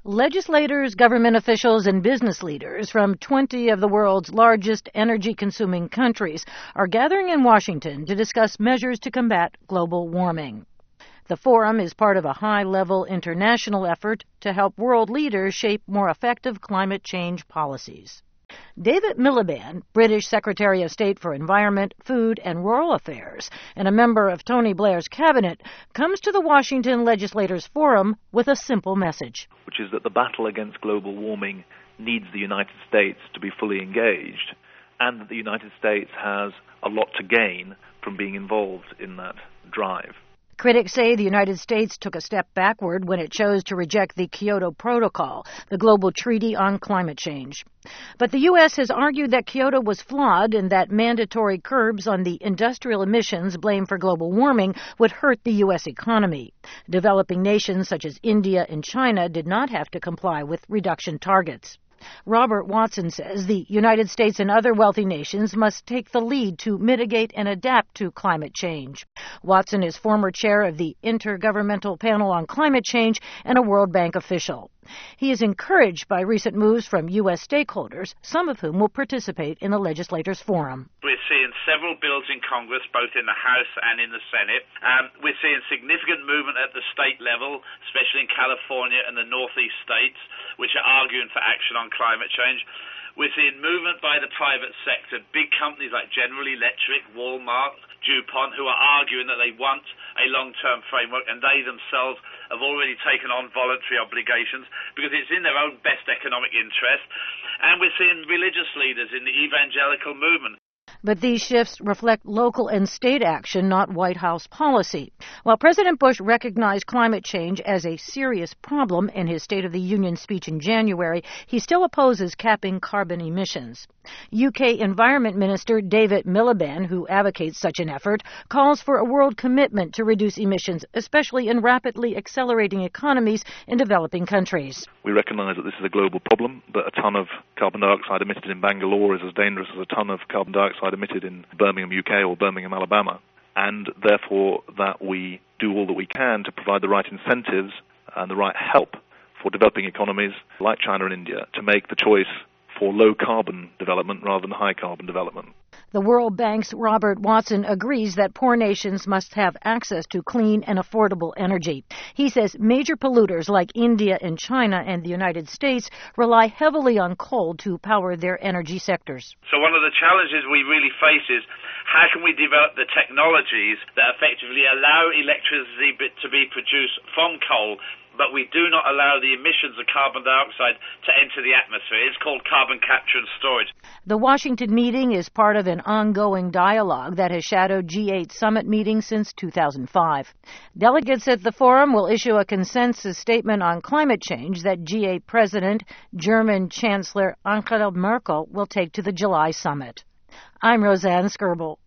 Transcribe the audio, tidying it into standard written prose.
Legislators, government officials, and business leaders from 20 of the world's largest energy-consuming countries are gathering in Washington to discuss measures to combat global warming. The forum is part of a high-level international effort to help world leaders shape more effective climate change policies. David Miliband, British Secretary of State for Environment, Food and Rural Affairs, and a member of Tony Blair's cabinet, comes to the Washington Legislators Forum with a simple message. Which is that the battle against global warming needs the United States to be fully engaged, and that the United States has a lot to gain from being involved in that drive. Critics say the United States took a step backward when it chose to reject the Kyoto Protocol, the global treaty on climate change. But the U.S. has argued that Kyoto was flawed and that mandatory curbs on the industrial emissions blamed for global warming would hurt the U.S. economy. Developing nations such as India and China did not have to comply with reduction targets. Robert Watson says the United States and other wealthy nations must take the lead to mitigate and adapt to climate change. Watson is former chair of the Intergovernmental Panel on Climate Change and a World Bank official. He is encouraged by recent moves from U.S. stakeholders, some of whom will participate in the Legislators Forum. We're seeing several bills in Congress, both in the House and in the Senate. We're seeing significant movement at the state level, especially in California and the Northeast states, which are arguing for action on climate change. We're seeing movement by the private sector, big companies like General Electric, Walmart, DuPont, who are arguing that they want a long-term framework, and they themselves have already taken on voluntary obligations because it's in their own best economic interest. And we're seeing religious leaders in the evangelical movement. But these shifts reflect local and state action, not White House policy. While President Bush recognized climate change as a serious problem in his State of the Union speech in January, he still opposes capping carbon emissions. UK Environment Minister David Miliband, who advocates such an effort, calls for a world commitment to reduce emissions, especially in rapidly accelerating economies in developing countries. We recognize that this is a global problem, that a ton of carbon dioxide emitted in Bangalore is as dangerous as a ton of carbon dioxide emitted in Birmingham, UK or Birmingham, Alabama, and therefore that we do all that we can to provide the right incentives and the right help for developing economies like China and India to make the choice for low-carbon development rather than high-carbon development. The World Bank's Robert Watson agrees that poor nations must have access to clean and affordable energy. He says major polluters like India and China and the United States rely heavily on coal to power their energy sectors. So one of the challenges we really face is how can we develop the technologies that effectively allow electricity to be produced from coal, but we do not allow the emissions of carbon dioxide to enter the atmosphere. It's called carbon capture and storage. The Washington meeting is part of an ongoing dialogue that has shadowed G8 summit meetings since 2005. Delegates at the forum will issue a consensus statement on climate change that G8 President, German Chancellor Angela Merkel will take to the July summit. I'm Roseanne Skirbel.